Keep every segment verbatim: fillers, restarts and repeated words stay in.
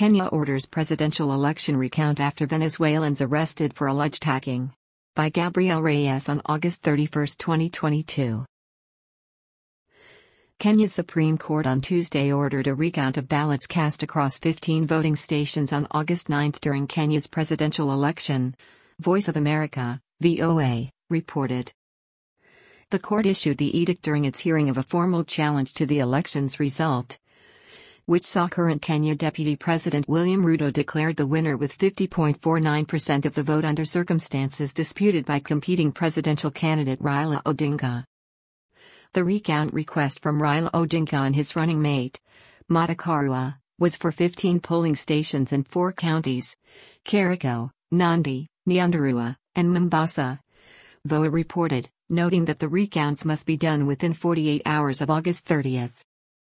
Kenya orders presidential election recount after Venezuelans arrested for alleged hacking. By Gabriel Reyes on August thirty-first, twenty twenty-two. Kenya's Supreme Court on Tuesday ordered a recount of ballots cast across fifteen voting stations on August ninth during Kenya's presidential election, Voice of America, V O A, reported. The court issued the edict during its hearing of a formal challenge to the election's result, which saw current Kenya Deputy President William Ruto declared the winner with fifty point four nine percent of the vote under circumstances disputed by competing presidential candidate Raila Odinga. The recount request from Raila Odinga and his running mate, Martha Karua, was for fifteen polling stations in four counties: Kericho, Nandi, Nyandarua, and Mombasa. V O A reported, noting that the recounts must be done within forty-eight hours of August thirtieth.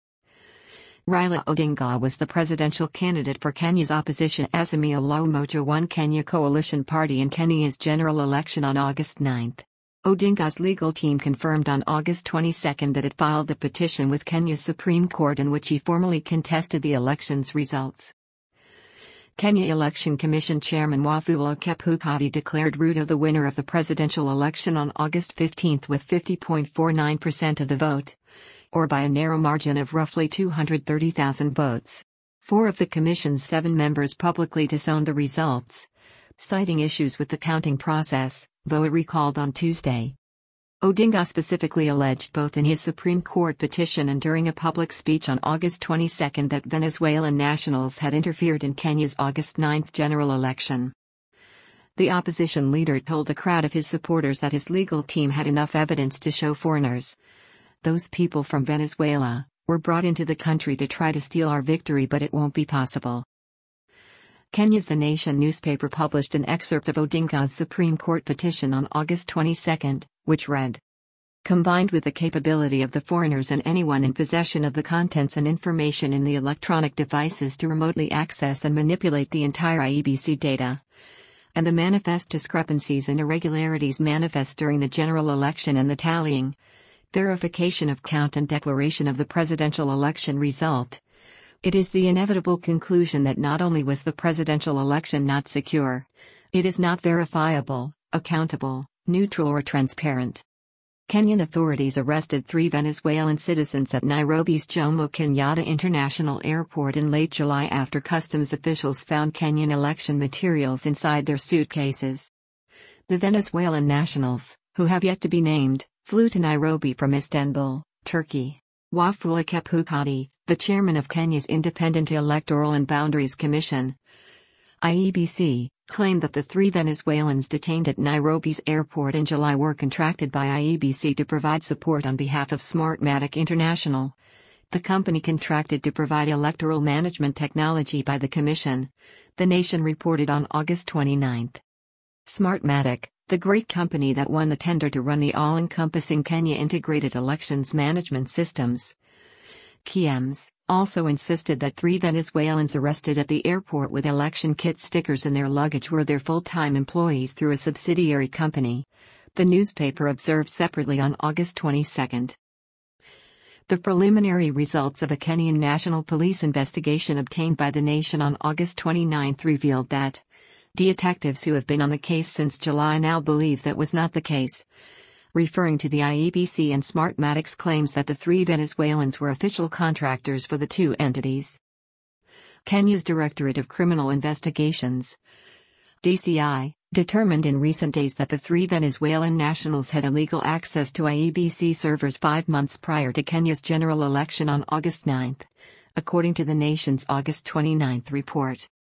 Raila Odinga was the presidential candidate for Kenya's opposition Azimio la Umoja One Kenya coalition party in Kenya's general election on August ninth. Odinga's legal team confirmed on August twenty-second that it filed a petition with Kenya's Supreme Court in which he formally contested the election's results. Kenya Election Commission Chairman Wafula Chebukati declared Ruto the winner of the presidential election on August fifteenth with fifty point four nine percent of the vote, or by a narrow margin of roughly two hundred thirty thousand votes. Four of the commission's seven members publicly disowned the results, citing issues with the counting process, V O A recalled on Tuesday. Odinga specifically alleged both in his Supreme Court petition and during a public speech on August twenty-second that Venezuelan nationals had interfered in Kenya's August ninth general election. The opposition leader told a crowd of his supporters that his legal team had enough evidence to show foreigners, those people from Venezuela, were brought into the country to try to steal our victory, but it won't be possible. Kenya's The Nation newspaper published an excerpt of Odinga's Supreme Court petition on August twenty-second, which read, "Combined with the capability of the foreigners and anyone in possession of the contents and information in the electronic devices to remotely access and manipulate the entire I E B C data, and the manifest discrepancies and irregularities manifest during the general election and the tallying, verification of count and declaration of the presidential election result, it is the inevitable conclusion that not only was the presidential election not secure, it is not verifiable, accountable, neutral or transparent." Kenyan authorities arrested three Venezuelan citizens at Nairobi's Jomo Kenyatta International Airport in late July after customs officials found Kenyan election materials inside their suitcases. The Venezuelan nationals, who have yet to be named, flew to Nairobi from Istanbul, Turkey. Wafula Chebukati, the chairman of Kenya's Independent Electoral and Boundaries Commission, I E B C, claimed that the three Venezuelans detained at Nairobi's airport in July were contracted by I E B C to provide support on behalf of Smartmatic International, the company contracted to provide electoral management technology by the commission, The Nation reported on August twenty-ninth. Smartmatic, the Greek company that won the tender to run the all-encompassing Kenya Integrated Elections Management Systems, K E M S, also insisted that three Venezuelans arrested at the airport with election kit stickers in their luggage were their full-time employees through a subsidiary company, the newspaper observed separately on August twenty-second. The preliminary results of a Kenyan National Police investigation obtained by The Nation on August twenty-ninth revealed that detectives who have been on the case since July now believe that was not the case, referring to the I E B C and Smartmatic's claims that the three Venezuelans were official contractors for the two entities. Kenya's Directorate of Criminal Investigations, D C I, determined in recent days that the three Venezuelan nationals had illegal access to I E B C servers five months prior to Kenya's general election on August ninth, according to The Nation's August twenty-ninth report.